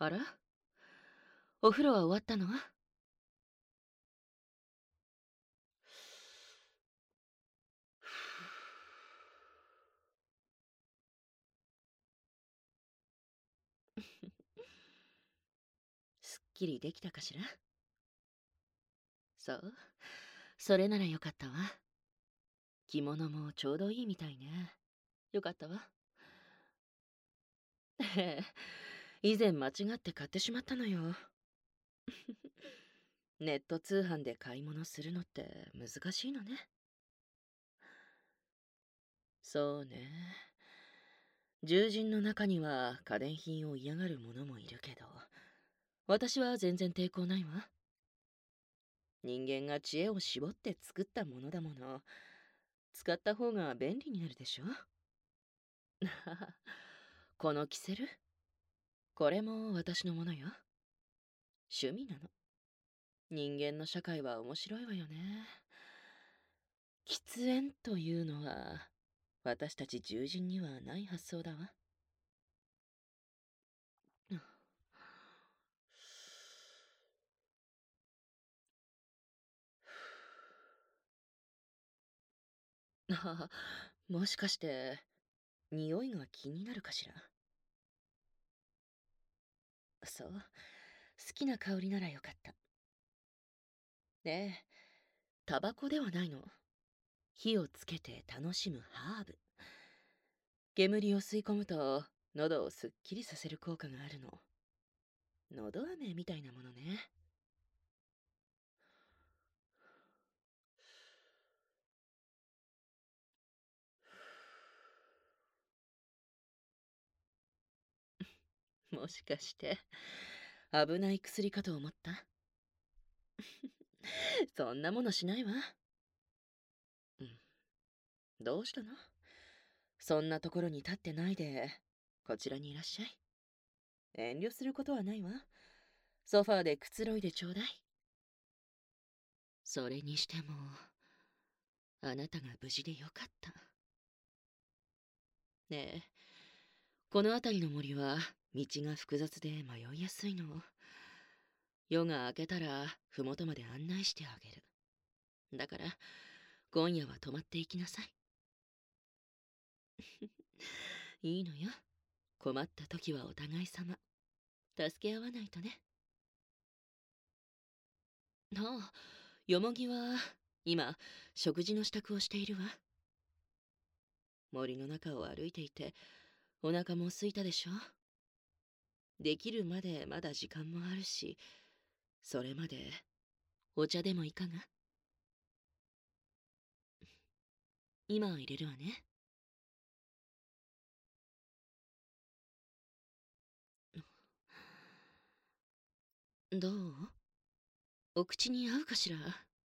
あら、お風呂は終わったの？すっきりできたかしら？そう。それならよかったわ。着物もちょうどいいみたいね。よかったわ。以前間違って買ってしまったのよ。ネット通販で買い物するのって難しいのね。そうね。獣人の中には家電品を嫌がる者もいるけど、私は全然抵抗ないわ。人間が知恵を絞って作ったものだもの。使った方が便利になるでしょ。このキセル、これも私のものよ。趣味なの。人間の社会は面白いわよね。喫煙というのは、私たち獣人にはない発想だわ。あ、もしかして、匂いが気になるかしら？そう、好きな香りならよかった。ねえ、タバコではないの。火をつけて楽しむハーブ。煙を吸い込むと、喉をすっきりさせる効果があるの。のど飴みたいなものね。もしかして、危ない薬かと思った？そんなものしないわ。うん。どうしたの？そんなところに立ってないで、こちらにいらっしゃい。遠慮することはないわ。ソファーでくつろいでちょうだい。それにしても、あなたが無事でよかった。ねえ、この辺りの森は道が複雑で迷いやすいの。夜が明けたら麓まで案内してあげる。だから今夜は泊まっていきなさい。いいのよ。困った時はお互い様。助け合わないとね。ああ、よもぎは今食事の支度をしているわ。森の中を歩いていてお腹も空いたでしょ。できるまでまだ時間もあるし、それまでお茶でもいかが？今入れるわね。どう？お口に合うかしら？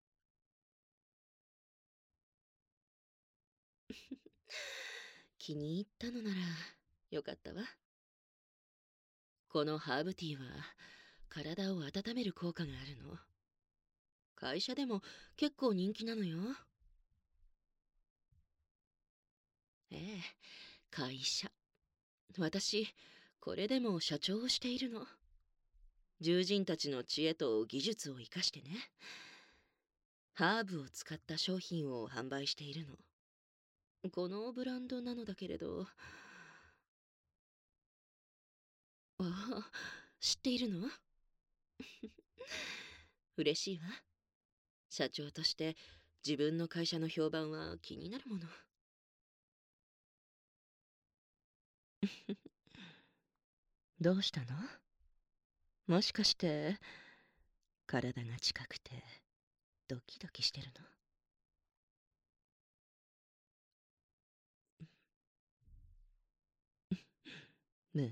気に入ったのならよかったわ。このハーブティーは体を温める効果があるの。会社でも結構人気なのよ。ええ、会社。私、これでも社長をしているの。獣人たちの知恵と技術を生かしてね。ハーブを使った商品を販売しているの。このブランドなのだけれど。ああ、知っているの？嬉しいわ。社長として自分の会社の評判は気になるもの。どうしたの？もしかして体が近くてドキドキしてるの？胸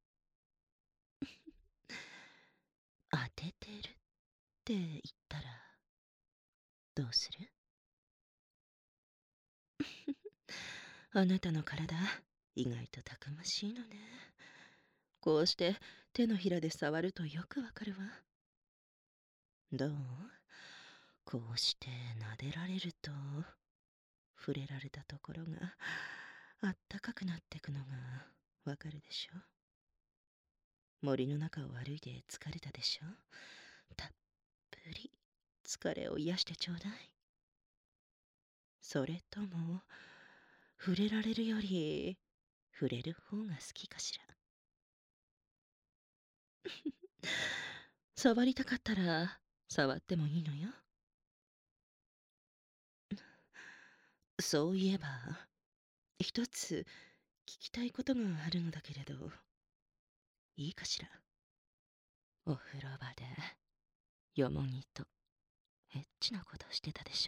当ててるって言ったらどうする？あなたの体意外とたくましいのね。こうして手のひらで触るとよくわかるわ。どう？こうして撫でられると触れられたところがあったかくなってくのがわかるでしょ？ 森の中を歩いて疲れたでしょ。たっぷり疲れを癒してちょうだい。それとも、触れられるより、触れる方が好きかしら。触りたかったら、触ってもいいのよ。そういえば、一つ聞きたいことがあるのだけれど、いいかしら。お風呂場で、よもぎと、エッチなことしてたでしょ。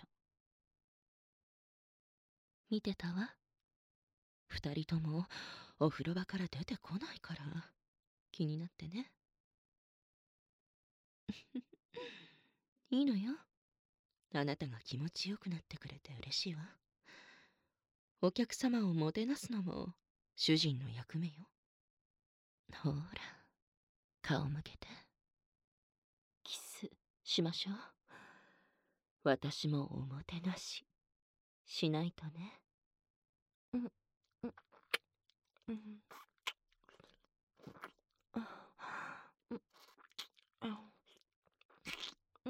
見てたわ。二人とも、お風呂場から出てこないから、気になってね。いいのよ。あなたが気持ちよくなってくれて嬉しいわ。お客様をもてなすのも、主人の役目よ。ほら、顔向けて。キスしましょう。私もおもてなし、しないとね。うん、うん、うん。あ、うん、あ、うん。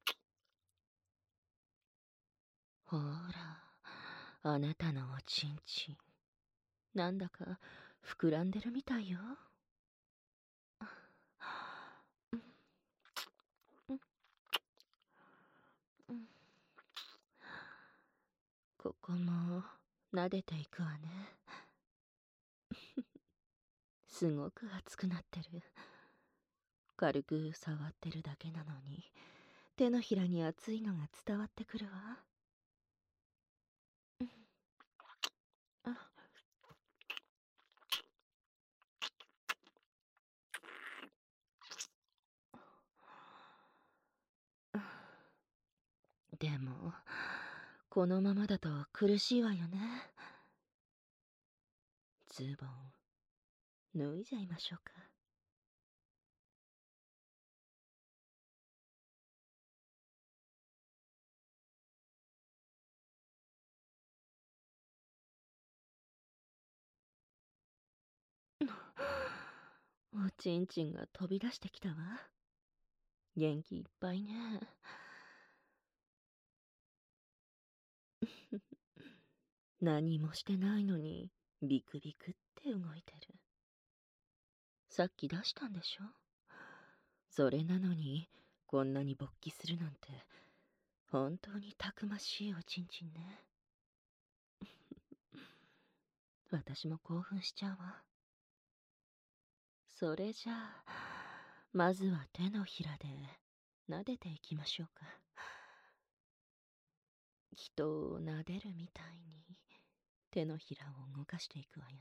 ほら、あなたのおちんちん、なんだか膨らんでるみたいよ。うん、うん、うん。ここも撫でていくわね。すごく熱くなってる。軽く触ってるだけなのに、手のひらに熱いのが伝わってくるわ。うん、あ、でも、このままだと苦しいわよね。ズボン、脱いじゃいましょうか。おちんちんが飛び出してきたわ。元気いっぱいね。何もしてないのに、ビクビクって動いてる。さっき出したんでしょ。それなのに、こんなに勃起するなんて、本当にたくましいおちんちんね。私も興奮しちゃうわ。それじゃあ、まずは手のひらで撫でていきましょうか。人を撫でるみたいに手のひらを動かしていくわよ。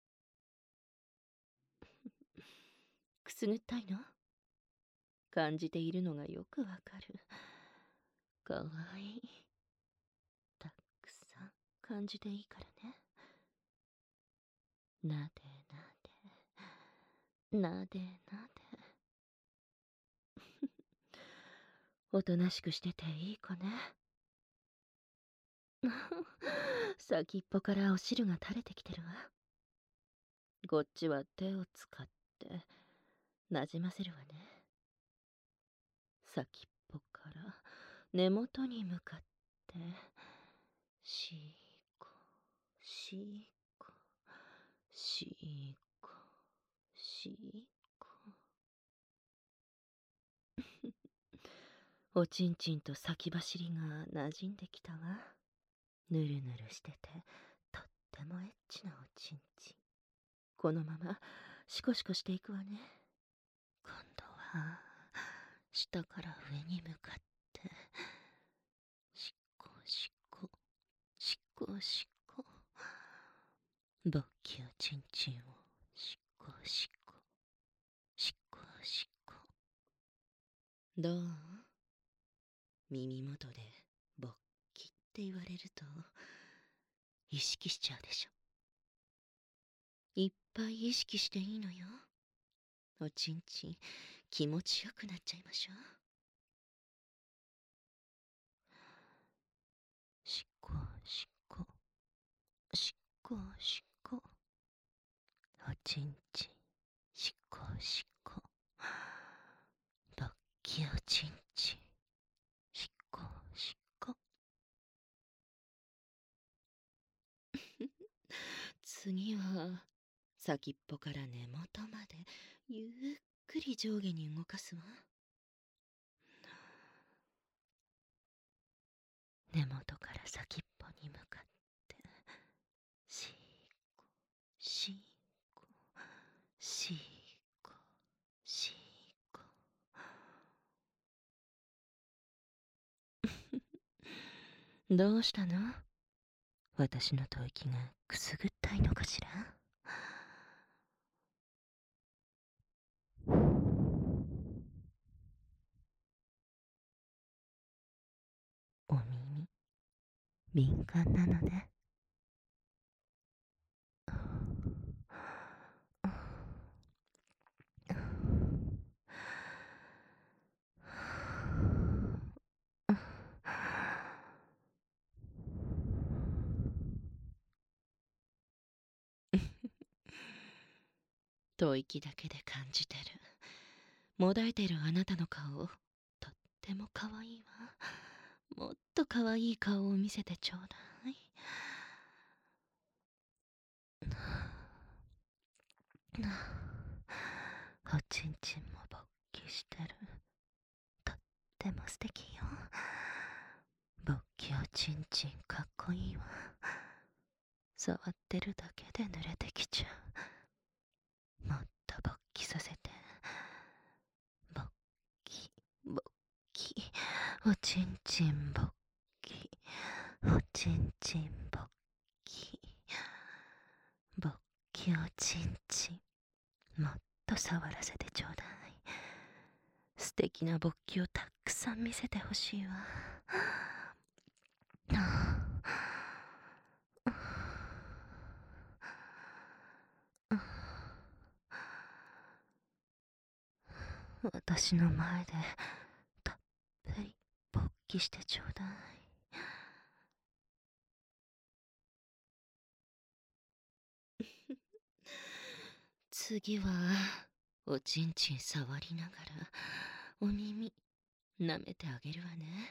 くすぐったいの？感じているのがよくわかる。かわいい。たくさん感じていいからね。なでなで、なでなで。おとなしくしてていい子ね。先っぽからお汁が垂れてきてるわ。こっちは手を使ってなじませるわね。先っぽから根元に向かって、しーこ、しーこ、しーこ、しーこ。おちんちんと先走りが馴染んできたわ。ぬるぬるしてて、とってもエッチなおちんちん。このまま、シコシコしていくわね。今度は、下から上に向かって、しっこしっこ、しっこしっこ。勃起おちんちんを、しっこしっこ、しっこしっこ。どう？耳元で、勃起って言われると、意識しちゃうでしょ。いっぱい意識していいのよ。おちんちん、気持ちよくなっちゃいましょう。しっこしっこ、しっこしっこ。おちんちん、しっこしこ。勃起おちんちん。しこしこ。次は先っぽから根元までゆっくり上下に動かすわ。根元から先っぽに向かってしこしこしこしこ。どうしたの？私の吐息がくすぐったいのかしら？お耳敏感なのね。吐息だけで感じてる。もだえてるあなたの顔、とっても可愛いわ。もっと可愛い顔を見せてちょうだい。おちんちんも勃起してる。とっても素敵よ。勃起おちんちんかっこいいわ。触ってるだけで濡れてきちゃう。もっと勃起させて。勃起、勃起、おちんちん勃起、おちんちん勃起、勃起おちんちん、もっと触らせてちょうだい。素敵な勃起をたくさん見せてほしいわ。私の前でたっぷり勃起してちょうだい。次はおちんちん触りながらお耳舐めてあげるわね。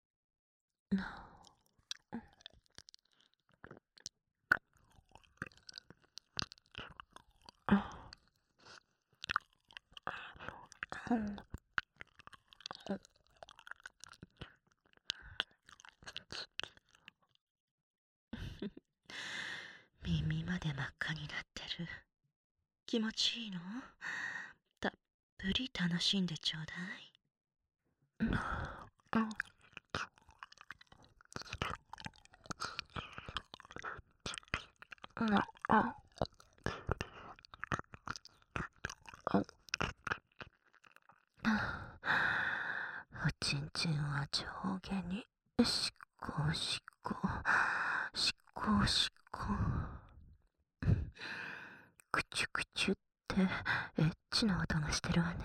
耳まで真っ赤になってる。気持ちいいの？たっぷり楽しんでちょうだい。おちんちんは上下にしこしこしこしこ。くちゅくちゅってエッチな音がしてるわね。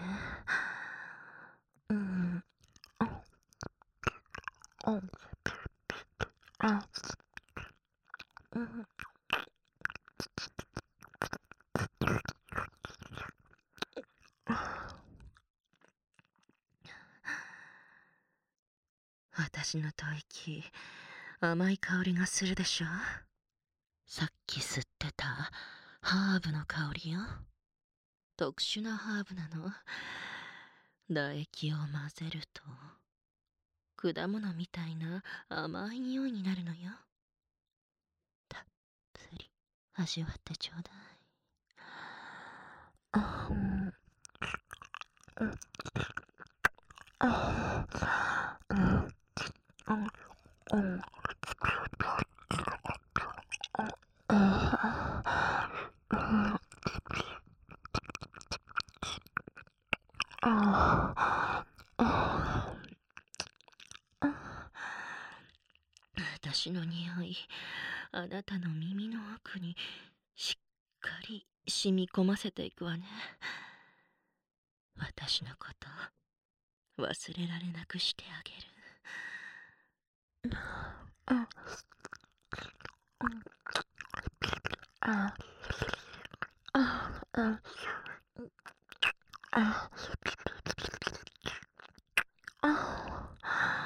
私の吐息、甘い香りがするでしょ？さっき吸ってたハーブの香りよ。特殊なハーブなの。唾液を混ぜると果物みたいな甘い匂いになるのよ。たっぷり味わってちょうだい。私の匂い、あなたの耳の奥にしっかり染み込ませていくわね。私のこと忘れられなくしてあげる。 あ、あ、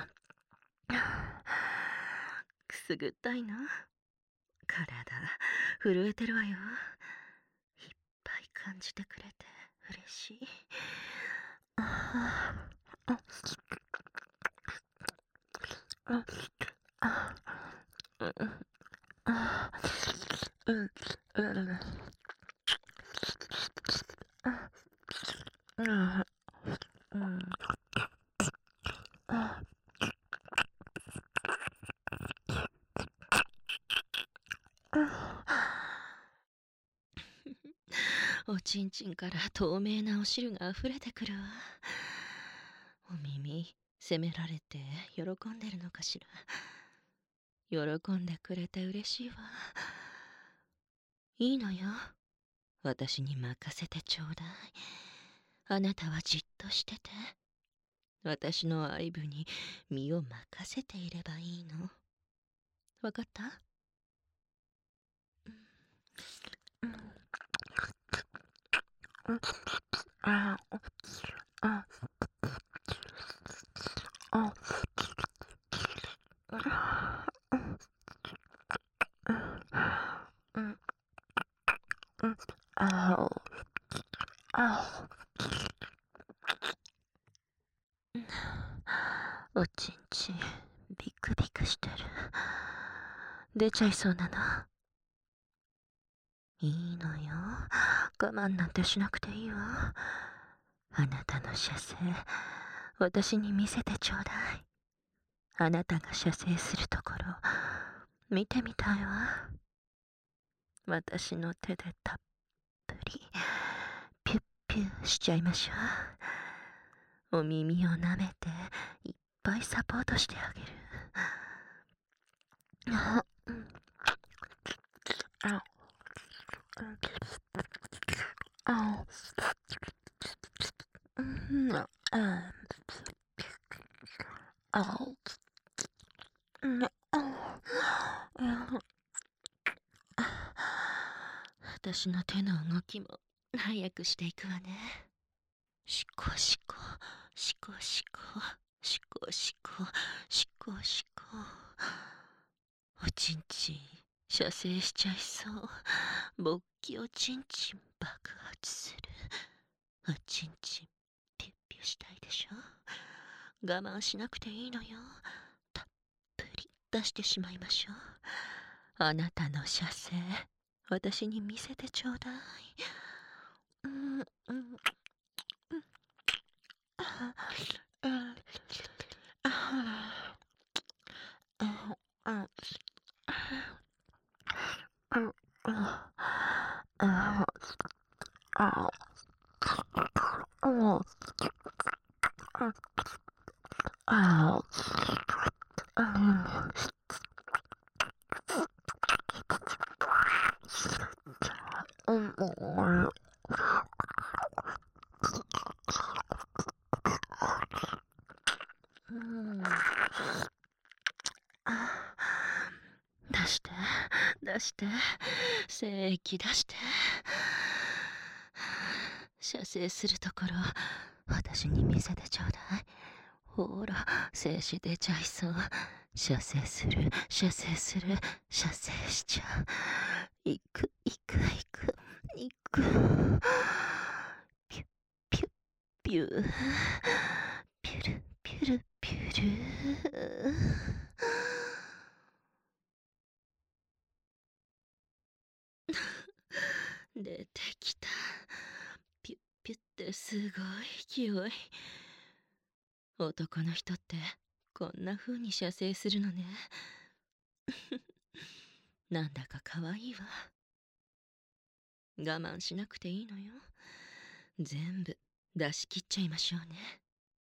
くすぐったいな。体、震えてるわよ。いっぱい感じてくれて嬉しい。ああ、あ、あ、あ、うん、うん、うん、うん、あ、おちんちんから透明なお汁が溢れてくるわ。お耳、責められて喜んでるのかしら。喜んでくれて嬉しいわ。いいのよ。私に任せてちょうだい。あなたはじっとしてて。私の愛撫に身を任せていればいいの。わかった？うん、うん、あ、あ、あ、うん、うん、あ、あ、おちんちん、ビクビクしてる。出ちゃいそうなの。いいのよ。我慢なんてしなくていいわ。あなたの射精、私に見せてちょうだい。あなたが射精するところ、見てみたいわ。私の手でたっぷり、ピュッピュしちゃいましょう。お耳を舐めて、いっぱいサポートしてあげる。あ、うん、あ、うん、あ、うん、あ、あ、うん、あ、私の手の動きも早くしていくわね。シコシコ、シコシコ、シコシコ、シコシコ。おちんちん、射精しちゃいそう。勃起おちんちん爆発する。おちんちん、ピュッピュしたいでしょ。我慢しなくていいのよ。たっぷり出してしまいましょう。あなたの射精、私に見せてちょうだい。うん、うん、うん、あ、あ、あ、あ、あ、あ、あ、あ、あ、あ、あ、あ、うん、うん、あ、出して、出して、精液出して。射精するところ、私に見せてちょうだい。ほら、精子出ちゃいそう。射精する、射精する、射精しちゃう。行く、行く、行く、行く。ピュッ、ピュッ、ピュー。ピュル、ピュル、ピュル。出てきた。ピュッピュッってすごい勢い。男の人ってこんな風に射精するのね。なんだか可愛いわ。我慢しなくていいのよ。全部出し切っちゃいましょうね。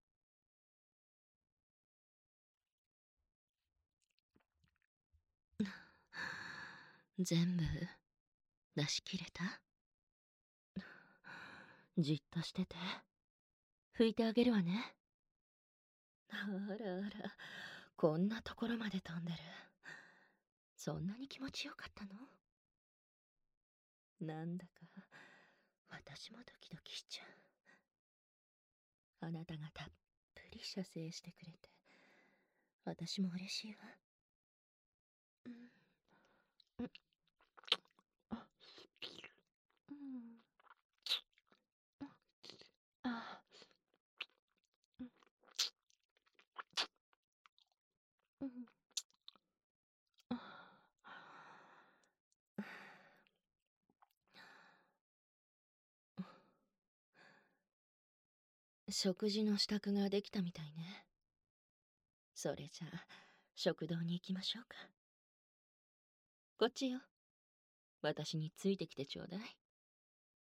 全部出し切れた？じっとしてて。拭いてあげるわね。あらあら、こんなところまで飛んでる。そんなに気持ちよかったの？なんだか私もドキドキしちゃう。 あなたがたっぷり射精してくれて、私も嬉しいわ。うん、うん、あ、うん、あ、うん、うん、あ、食事の支度ができたみたいね。それじゃあ、食堂に行きましょうか。こっちよ。私についてきてちょうだい。